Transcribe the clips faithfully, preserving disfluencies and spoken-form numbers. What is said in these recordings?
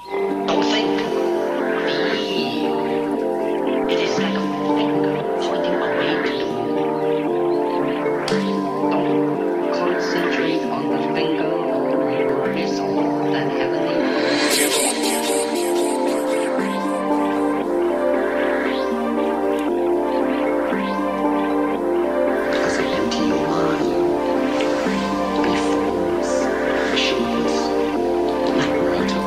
Don't think. Be. It is like a finger pointing away to you. Don't concentrate on the finger or your eyes on that heavenly. As it empty your mind, be formless, shapeless, like water.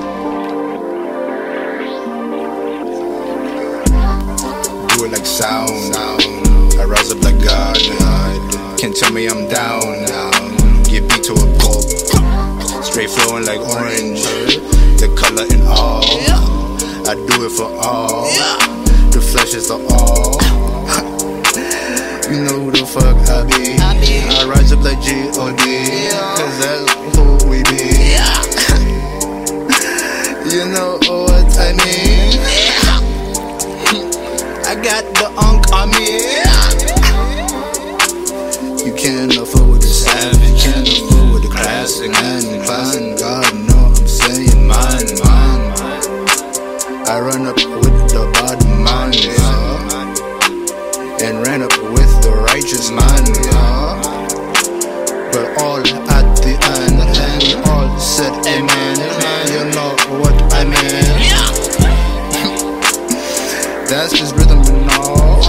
Do it like sound. I rise up like God. Can't tell me I'm down. Give beat to a pulp. Straight flowing like orange. The color in all. I do it for all. The flesh is the all. You know who the fuck I be. I rise up like G O D. Cause that's who we be. You know what I mean. I got the unk on me. You can't afford with the savage, can't afford with the classic and fine. God know I'm saying mine, mine. I run up with the bottom mind, yeah, and ran up with the righteous mind, yeah. But all at the end, and all said amen. You know what I mean. That's just rhythm and all.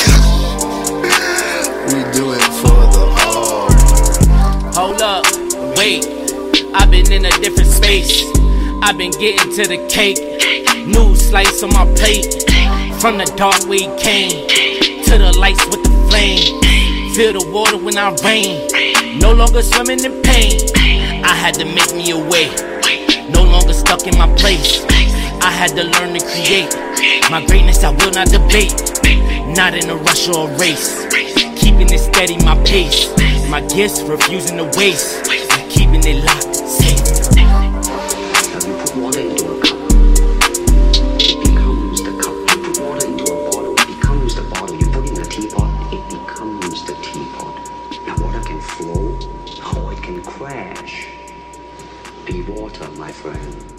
We do it for the all. Hold up, wait. I've been in a different space. I've been getting to the cake. New slice on my plate. From the dark we came to the lights with the flame. Feel the water when I rain. No longer swimming in pain. I had to make me a way. No longer stuck in my place. I had to learn to create. My greatness I will not debate. Not in a rush or a race. Keeping it steady, my pace. My gifts refusing to waste. I'm keeping it locked, safe. Now you put water into a cup, it becomes the cup. You put water into a bottle, it becomes the bottle. You put it in a teapot, it becomes the teapot. Now water can flow, or it can crash. Be water, my friend.